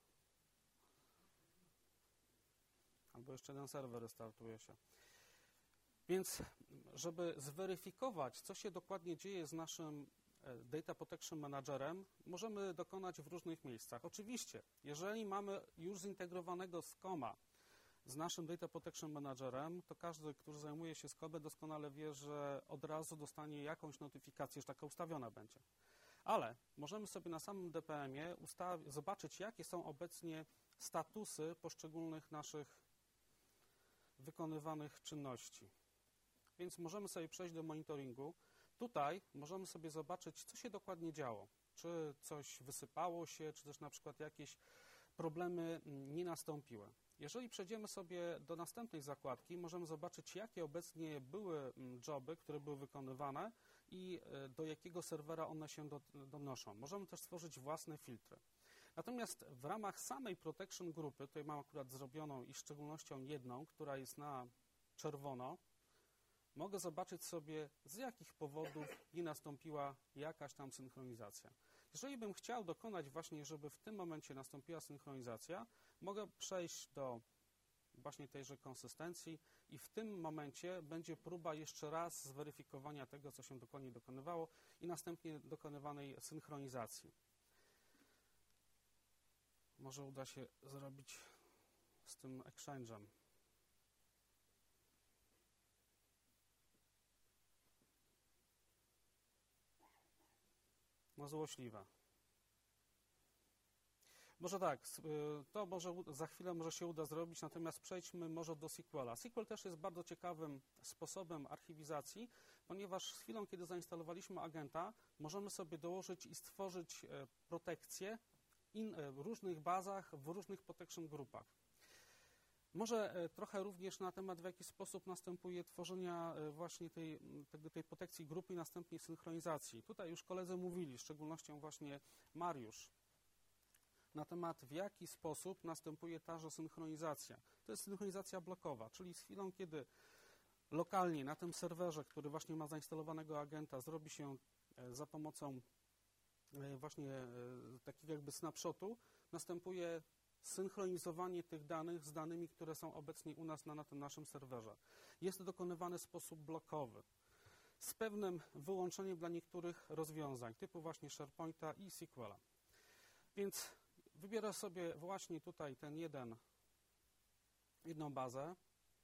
Albo jeszcze jeden serwer restartuje się. Więc, żeby zweryfikować, co się dokładnie dzieje z naszym Data Protection Managerem, możemy dokonać w różnych miejscach. Oczywiście, jeżeli mamy już zintegrowanego skoma z naszym Data Protection Managerem, to każdy, kto zajmuje się skomem, doskonale wie, że od razu dostanie jakąś notyfikację, że taka ustawiona będzie. Ale możemy sobie na samym D P M-ie zobaczyć, jakie są obecnie statusy poszczególnych naszych wykonywanych czynności. Więc możemy sobie przejść do monitoringu. Tutaj możemy sobie zobaczyć, co się dokładnie działo. Czy coś wysypało się, czy też na przykład jakieś problemy nie nastąpiły. Jeżeli przejdziemy sobie do następnej zakładki, możemy zobaczyć, jakie obecnie były joby, które były wykonywane i do jakiego serwera one się do, donoszą. Możemy też stworzyć własne filtry. Natomiast w ramach samej protection grupy, tutaj mam akurat zrobioną i szczególnością jedną, która jest na czerwono, mogę zobaczyć sobie, z jakich powodów nie nastąpiła jakaś tam synchronizacja. Jeżeli bym chciał dokonać właśnie, żeby w tym momencie nastąpiła synchronizacja, mogę przejść do właśnie tejże konsystencji i w tym momencie będzie próba jeszcze raz zweryfikowania tego, co się dokładnie dokonywało i następnie dokonywanej synchronizacji. Może uda się zrobić z tym exchange'em. No złośliwe. Może tak, to może za chwilę może się uda zrobić, natomiast przejdźmy może do S Q L-a. S Q L też jest bardzo ciekawym sposobem archiwizacji, ponieważ z chwilą, kiedy zainstalowaliśmy agenta, możemy sobie dołożyć i stworzyć protekcje w różnych bazach, w różnych protection grupach. Może trochę również na temat, w jaki sposób następuje tworzenia właśnie tej, tej protekcji grupy i następnie synchronizacji. Tutaj już koledzy mówili, w szczególnością właśnie Mariusz, na temat, w jaki sposób następuje ta synchronizacja. To jest synchronizacja blokowa, czyli z chwilą, kiedy lokalnie na tym serwerze, który właśnie ma zainstalowanego agenta, zrobi się za pomocą właśnie takiego jakby snapshotu, następuje synchronizowanie tych danych z danymi, które są obecnie u nas na, na tym naszym serwerze. Jest to dokonywane w sposób blokowy, z pewnym wyłączeniem dla niektórych rozwiązań, typu właśnie SharePointa i S Q L-a. Więc wybierę sobie właśnie tutaj ten jeden, jedną bazę,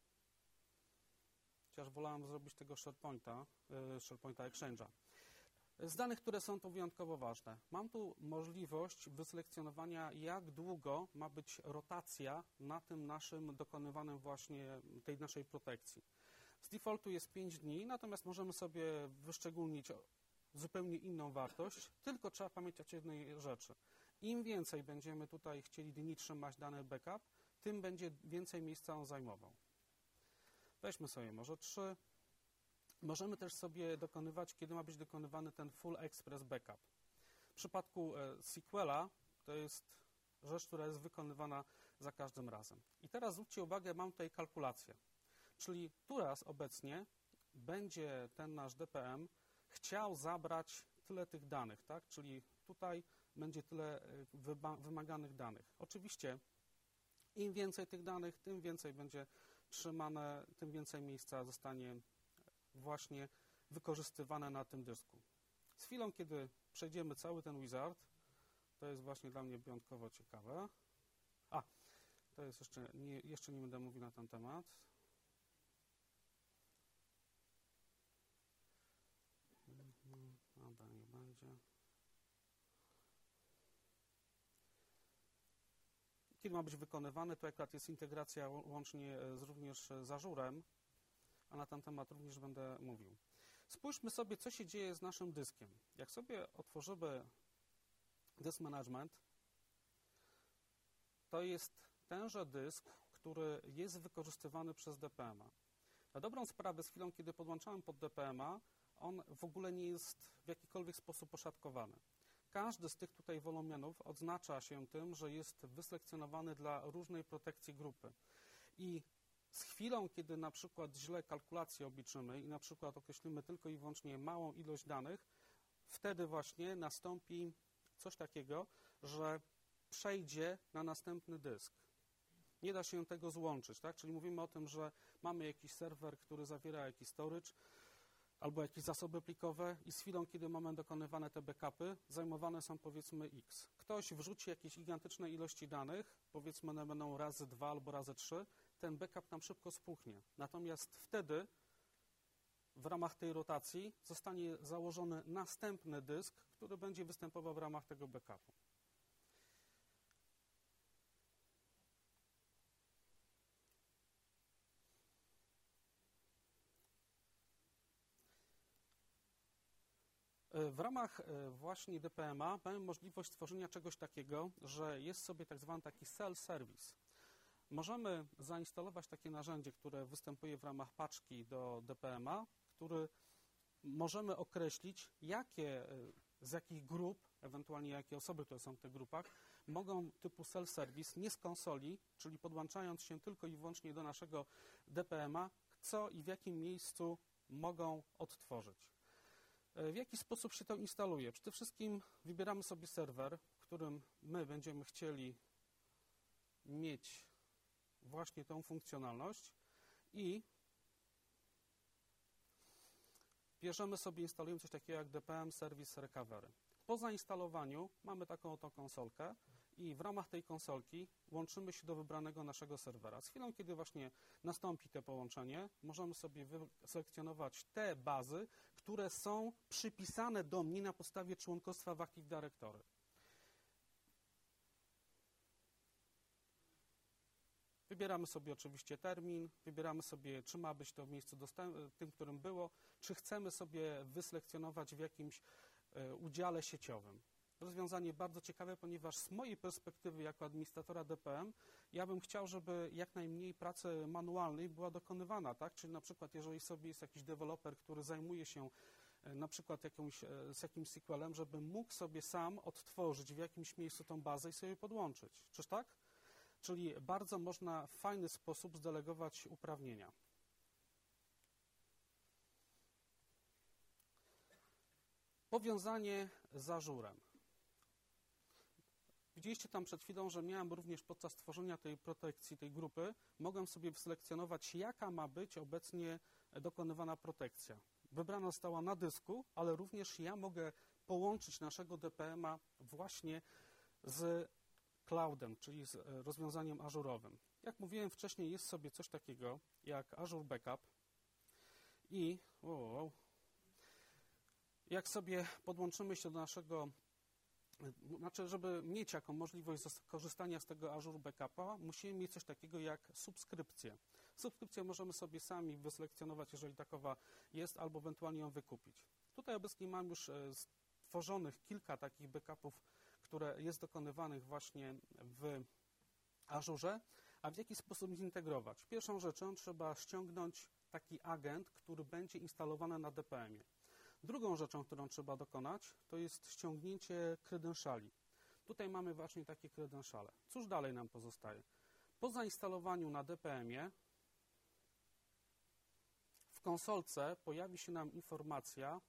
chociaż wolałem zrobić tego SharePointa, SharePointa Exchange'a. Z danych, które są tu wyjątkowo ważne, mam tu możliwość wyselekcjonowania, jak długo ma być rotacja na tym naszym dokonywanym właśnie tej naszej protekcji. Z defaultu jest pięć dni, natomiast możemy sobie wyszczególnić zupełnie inną wartość, tylko trzeba pamiętać o jednej rzeczy. Im więcej będziemy tutaj chcieli dni trzymać dany backup, tym będzie więcej miejsca on zajmował. Weźmy sobie może trzy. Możemy też sobie dokonywać, kiedy ma być dokonywany ten full express backup. W przypadku S Q L-a to jest rzecz, która jest wykonywana za każdym razem. I teraz zwróćcie uwagę, mam tutaj kalkulację. Czyli tu raz obecnie będzie ten nasz D P M chciał zabrać tyle tych danych, tak? Czyli tutaj będzie tyle wymaganych danych. Oczywiście im więcej tych danych, tym więcej będzie trzymane, tym więcej miejsca zostanie właśnie wykorzystywane na tym dysku. Z chwilą, kiedy przejdziemy cały ten wizard, to jest właśnie dla mnie wyjątkowo ciekawe. A, to jest jeszcze nie, jeszcze nie będę mówił na ten temat. Dobra, nie będzie. Kiedy ma być wykonywany, to akurat jest integracja łącznie z, również z Azurem, a na ten temat również będę mówił. Spójrzmy sobie, co się dzieje z naszym dyskiem. Jak sobie otworzymy Disk Management, to jest tenże dysk, który jest wykorzystywany przez D P M-a. Na dobrą sprawę, z chwilą, kiedy podłączałem pod D P M-a, on w ogóle nie jest w jakikolwiek sposób poszatkowany. Każdy z tych tutaj wolumenów odznacza się tym, że jest wyselekcjonowany dla różnej protekcji grupy. I z chwilą, kiedy na przykład źle kalkulację obliczymy i na przykład określimy tylko i wyłącznie małą ilość danych, wtedy właśnie nastąpi coś takiego, że przejdzie na następny dysk. Nie da się tego złączyć, tak? Czyli mówimy o tym, że mamy jakiś serwer, który zawiera jakiś storage albo jakieś zasoby plikowe i z chwilą, kiedy mamy dokonywane te backupy, zajmowane są powiedzmy X. Ktoś wrzuci jakieś gigantyczne ilości danych, powiedzmy one będą razy dwa albo razy trzy, ten backup nam szybko spuchnie. Natomiast wtedy w ramach tej rotacji zostanie założony następny dysk, który będzie występował w ramach tego backupu. W ramach właśnie D P M a mamy możliwość stworzenia czegoś takiego, że jest sobie tak zwany taki self-service. Możemy zainstalować takie narzędzie, które występuje w ramach paczki do D P M a, który możemy określić, jakie, z jakich grup, ewentualnie jakie osoby, które są w tych grupach, mogą typu self-service, nie z konsoli, czyli podłączając się tylko i wyłącznie do naszego D P M a, co i w jakim miejscu mogą odtworzyć. W jaki sposób się to instaluje? Przede wszystkim wybieramy sobie serwer, w którym my będziemy chcieli mieć właśnie tą funkcjonalność i bierzemy sobie, instalujemy coś takiego jak D P M Service Recovery. Po zainstalowaniu mamy taką oto konsolkę i w ramach tej konsolki łączymy się do wybranego naszego serwera. Z chwilą, kiedy właśnie nastąpi to połączenie, możemy sobie wyselekcjonować te bazy, które są przypisane do mnie na podstawie członkostwa w Active Directory. Wybieramy sobie oczywiście termin, wybieramy sobie, czy ma być to w miejscu tym, którym było, czy chcemy sobie wyselekcjonować w jakimś udziale sieciowym. Rozwiązanie bardzo ciekawe, ponieważ z mojej perspektywy jako administratora D P M ja bym chciał, żeby jak najmniej pracy manualnej była dokonywana, tak? Czyli na przykład jeżeli sobie jest jakiś deweloper, który zajmuje się na przykład jakąś, z jakimś S Q L-em, żeby mógł sobie sam odtworzyć w jakimś miejscu tą bazę i sobie podłączyć. Czyż tak? Czyli bardzo można w fajny sposób zdelegować uprawnienia. Powiązanie z Azurem. Widzieliście tam przed chwilą, że miałem również podczas tworzenia tej protekcji, tej grupy, mogłem sobie wyselekcjonować, jaka ma być obecnie dokonywana protekcja. Wybrana została na dysku, ale również ja mogę połączyć naszego D P M a właśnie z cloudem, czyli z rozwiązaniem ażurowym. Jak mówiłem wcześniej, jest sobie coś takiego jak Azure Backup i wow, jak sobie podłączymy się do naszego, znaczy, żeby mieć jaką możliwość korzystania z tego Azure Backupa, musimy mieć coś takiego jak subskrypcję. Subskrypcję możemy sobie sami wyselekcjonować, jeżeli takowa jest, albo ewentualnie ją wykupić. Tutaj obecnie mam już stworzonych kilka takich backupów, które jest dokonywanych właśnie w Azurze, a w jaki sposób zintegrować? Pierwszą rzeczą trzeba ściągnąć taki agent, który będzie instalowany na D P M ie. Drugą rzeczą, którą trzeba dokonać, to jest ściągnięcie credentiali. Tutaj mamy właśnie takie credentiale. Cóż dalej nam pozostaje? Po zainstalowaniu na D P M ie w konsolce pojawi się nam informacja,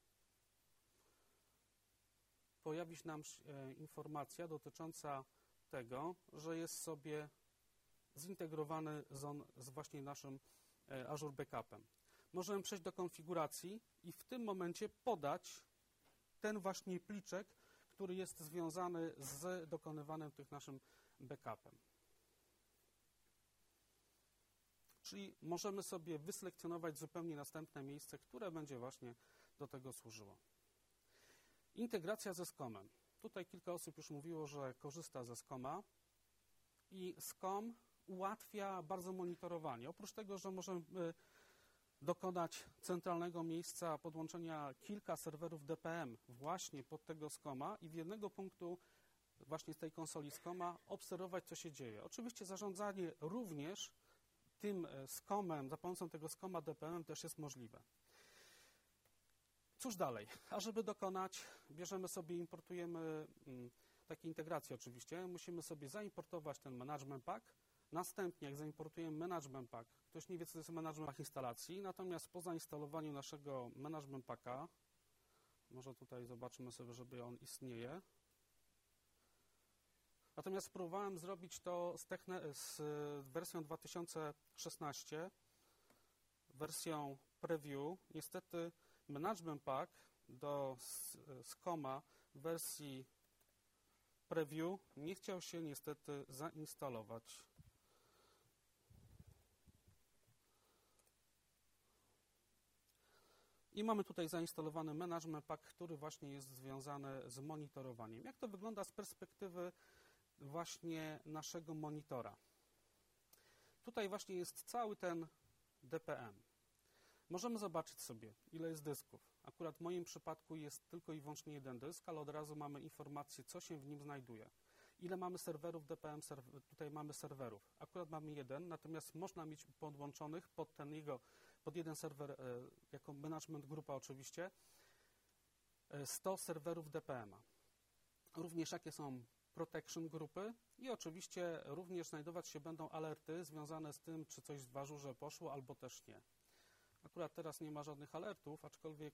pojawi się nam e, informacja dotycząca tego, że jest sobie zintegrowany z, on, z właśnie naszym e, Azure Backupem. Możemy przejść do konfiguracji i w tym momencie podać ten właśnie pliczek, który jest związany z dokonywanym tych naszym backupem. Czyli możemy sobie wyselekcjonować zupełnie następne miejsce, które będzie właśnie do tego służyło. Integracja ze SCOM-em. Tutaj kilka osób już mówiło, że korzysta ze SCOM-a i SCOM ułatwia bardzo monitorowanie. Oprócz tego, że możemy dokonać centralnego miejsca podłączenia kilka serwerów D P M właśnie pod tego SCOM-a i w jednego punktu właśnie z tej konsoli SCOM-a obserwować, co się dzieje. Oczywiście zarządzanie również tym SCOM-em, za pomocą tego SCOM-a D P M też jest możliwe. Cóż dalej? A żeby dokonać, bierzemy sobie, importujemy takie integracje oczywiście, musimy sobie zaimportować ten management pack. Następnie, jak zaimportujemy management pack, ktoś nie wie, co to jest management pack instalacji, natomiast po zainstalowaniu naszego management packa, może tutaj zobaczymy sobie, żeby on istnieje. Natomiast spróbowałem zrobić to z, techne, z wersją dwa tysiące szesnaście, wersją preview. Niestety management pack do SCOM-a w wersji preview nie chciał się niestety zainstalować. I mamy tutaj zainstalowany management pack, który właśnie jest związany z monitorowaniem. Jak to wygląda z perspektywy właśnie naszego monitora? Tutaj właśnie jest cały ten D P M. Możemy zobaczyć sobie, ile jest dysków, Akurat w moim przypadku jest tylko i wyłącznie jeden dysk, ale od razu mamy informację, co się w nim znajduje. Ile mamy serwerów D P M, tutaj mamy serwerów. Akurat mamy jeden, natomiast można mieć podłączonych pod ten jego, pod jeden serwer, jako management grupa oczywiście, sto serwerów D P M a. Również jakie są protection grupy i oczywiście również znajdować się będą alerty związane z tym, czy coś w ażurze poszło, albo też nie. Akurat teraz nie ma żadnych alertów, aczkolwiek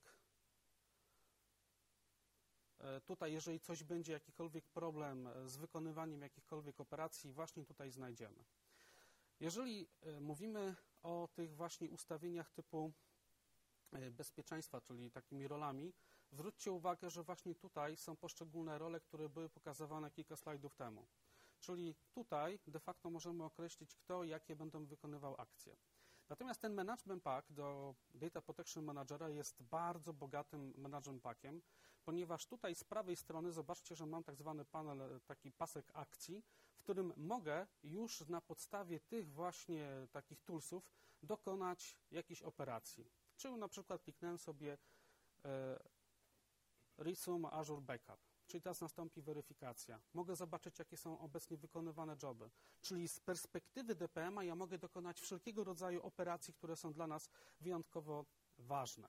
tutaj, jeżeli coś będzie, jakikolwiek problem z wykonywaniem jakichkolwiek operacji, właśnie tutaj znajdziemy. Jeżeli mówimy o tych właśnie ustawieniach typu bezpieczeństwa, czyli takimi rolami, zwróćcie uwagę, że właśnie tutaj są poszczególne role, które były pokazywane kilka slajdów temu. Czyli tutaj de facto możemy określić, kto jakie będą wykonywał akcje. Natomiast ten management pack do Data Protection Managera jest bardzo bogatym management packiem, ponieważ tutaj z prawej strony zobaczcie, że mam tak zwany panel, taki pasek akcji, w którym mogę już na podstawie tych właśnie takich toolsów dokonać jakiejś operacji. Czyli na przykład kliknąłem sobie e, Resume Azure Backup, czyli teraz nastąpi weryfikacja. Mogę zobaczyć, jakie są obecnie wykonywane joby. Czyli z perspektywy D P M a ja mogę dokonać wszelkiego rodzaju operacji, które są dla nas wyjątkowo ważne.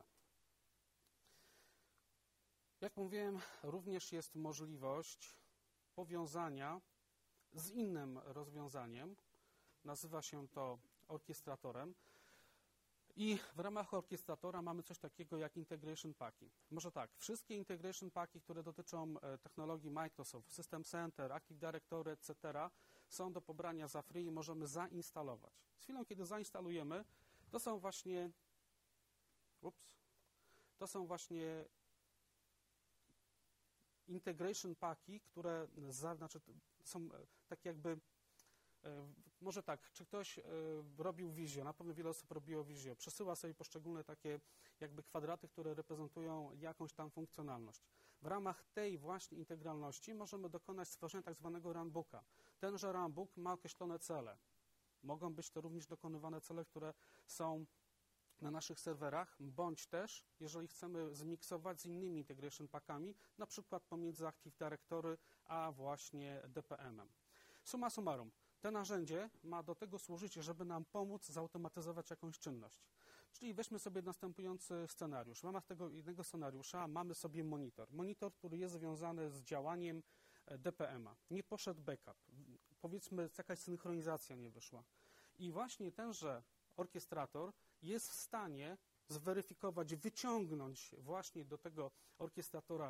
Jak mówiłem, również jest możliwość powiązania z innym rozwiązaniem. Nazywa się to orkiestratorem. I w ramach orkiestratora mamy coś takiego jak integration packi. Może tak, wszystkie integration packi, które dotyczą technologii Microsoft, System Center, Active Directory, et cetera, są do pobrania za free i możemy zainstalować. Z chwilą, kiedy zainstalujemy, to są właśnie, ups, to są właśnie integration packi, które za, znaczy, są takie jakby. Może tak, czy ktoś robił Visio, na pewno wiele osób robiło Visio, przesyła sobie poszczególne takie jakby kwadraty, które reprezentują jakąś tam funkcjonalność. W ramach tej właśnie integralności możemy dokonać stworzenia tak zwanego runbooka. Tenże runbook ma określone cele. Mogą być to również dokonywane cele, które są na naszych serwerach, bądź też, jeżeli chcemy zmiksować z innymi integration packami, na przykład pomiędzy Active Directory a właśnie D P M em. Summa summarum. To narzędzie ma do tego służyć, żeby nam pomóc zautomatyzować jakąś czynność. Czyli weźmy sobie następujący scenariusz. W ramach tego jednego scenariusza mamy sobie monitor. Monitor, który jest związany z działaniem D P M a. Nie poszedł backup. Powiedzmy, jakaś synchronizacja nie wyszła. I właśnie tenże orkiestrator jest w stanie zweryfikować, wyciągnąć właśnie do tego orkiestratora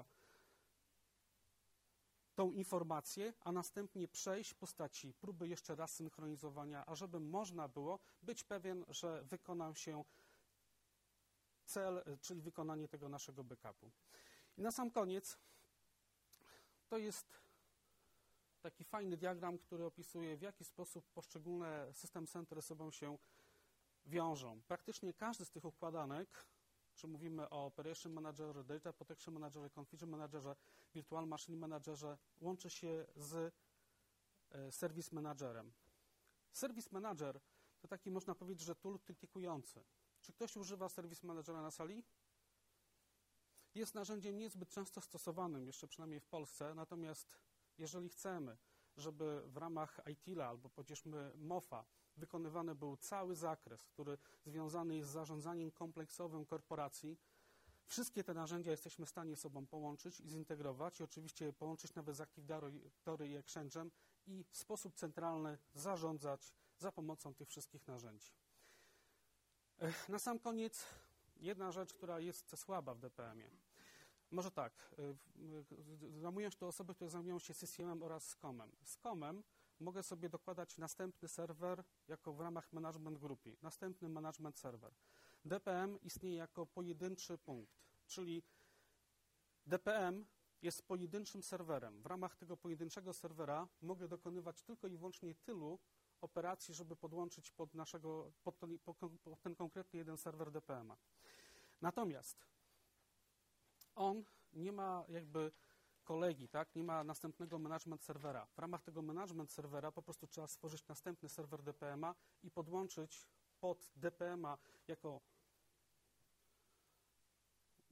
tą informację, a następnie przejść w postaci próby jeszcze raz synchronizowania, ażeby można było być pewien, że wykonał się cel, czyli wykonanie tego naszego backupu. I na sam koniec to jest taki fajny diagram, który opisuje, w jaki sposób poszczególne System Center ze sobą się wiążą. Praktycznie każdy z tych układanek, czy mówimy o Operation Managerze, Data Protection Managerze, Config Managerze, Virtual Machine Managerze, łączy się z e, Service Managerem. Service Manager to taki, można powiedzieć, że tool krytykujący. Czy ktoś używa Service Managera na sali? Jest narzędziem niezbyt często stosowanym, jeszcze przynajmniej w Polsce, natomiast jeżeli chcemy, żeby w ramach I T I L a albo powiedzmy M O F a wykonywany był cały zakres, który związany jest z zarządzaniem kompleksowym korporacji, wszystkie te narzędzia jesteśmy w stanie sobą połączyć i zintegrować i oczywiście połączyć nawet z Active Directory i Exchange'em i w sposób centralny zarządzać za pomocą tych wszystkich narzędzi. Na sam koniec jedna rzecz, która jest słaba w D P M ie. Może tak, zajmują się to osoby, które zajmują się C C M em oraz S C O M-em. Z C O M-em mogę sobie dokładać następny serwer jako w ramach management grupy, następny management serwer. D P M istnieje jako pojedynczy punkt, czyli D P M jest pojedynczym serwerem. W ramach tego pojedynczego serwera mogę dokonywać tylko i wyłącznie tylu operacji, żeby podłączyć pod, naszego, pod, ten, pod ten konkretny jeden serwer D P M a. Natomiast on nie ma jakby kolegi, tak? Nie ma następnego management serwera. W ramach tego management serwera po prostu trzeba stworzyć następny serwer D P M a i podłączyć pod D P M a jako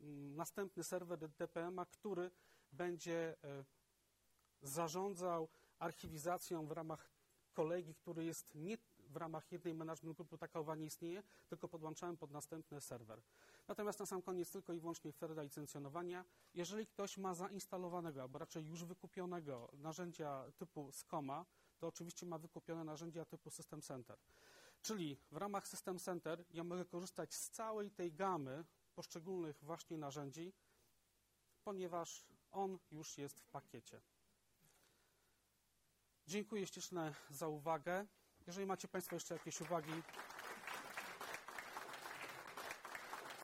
następny serwer D P M a, który będzie zarządzał archiwizacją w ramach kolegi, który jest nie w ramach jednej management grupy, taka owa nie istnieje, tylko podłączałem pod następny serwer. Natomiast na sam koniec tylko i wyłącznie kwestia licencjonowania. Jeżeli ktoś ma zainstalowanego, albo raczej już wykupionego narzędzia typu Skoma, to oczywiście ma wykupione narzędzia typu System Center. Czyli w ramach System Center ja mogę korzystać z całej tej gamy poszczególnych właśnie narzędzi, ponieważ on już jest w pakiecie. Dziękuję ślicznie za uwagę. Jeżeli macie Państwo jeszcze jakieś uwagi,